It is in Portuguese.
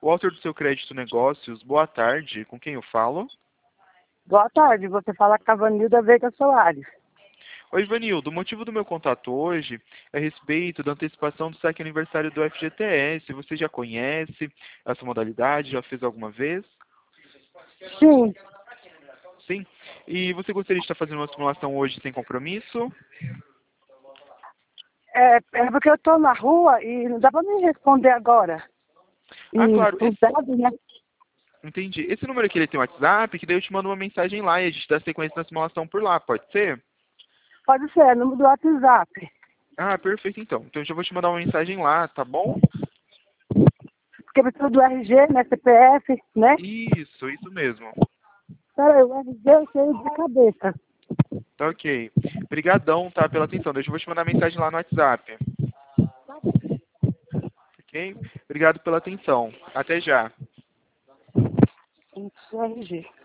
repórter do seu Crédito Negócios. Boa tarde. Com quem eu falo? Boa tarde, você fala com a Vanilda Veiga Soares. Oi, Vanildo. O motivo do meu contato hoje é a respeito da antecipação do saque aniversário do FGTS. Você já conhece essa modalidade? Já fez alguma vez? Sim, Sim. E você gostaria de estar fazendo uma simulação hoje sem compromisso? é porque eu estou na rua e não dá para me responder agora. E Ah, claro. os dados, né? Entendi. Esse número aqui ele tem WhatsApp, que daí eu te mando uma mensagem lá e a gente dá sequência na simulação por lá, pode ser? Pode ser, número do WhatsApp. Ah, perfeito então. Então eu já vou te mandar uma mensagem lá, tá bom? Porque precisa do RG, né? CPF, né? Isso mesmo. Peraí, o RG eu sei de cabeça. Tá ok. Obrigadão, tá, pela atenção. Deixa eu vou te mandar mensagem lá no WhatsApp. Ok? Obrigado pela atenção. Até já. Isso, RG.